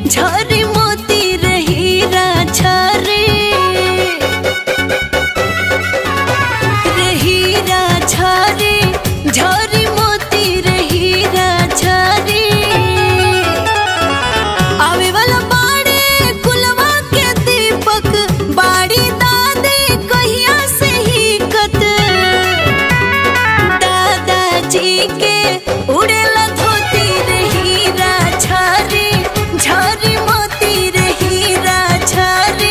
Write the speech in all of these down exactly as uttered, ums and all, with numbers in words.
झरी मोती रहीरा झरी रहीरा झरी झरी मोती रहीरा झरी आवे वाला बाड़े कुलवा के दीपक बाड़ी दादी कहिया से ही कत दादाजी के उड़ेला धोती रहीरा झरी झरी मोती रहीरा झरी।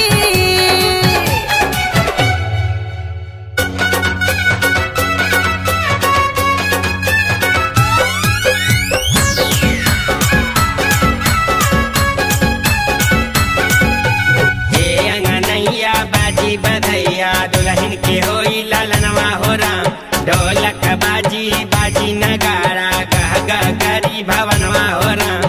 बाजी बधैया दुल्हन के होई ललनवा हो राम ढोलक बाजी बाजी नगारा गह गह करी भवनवा हो राम।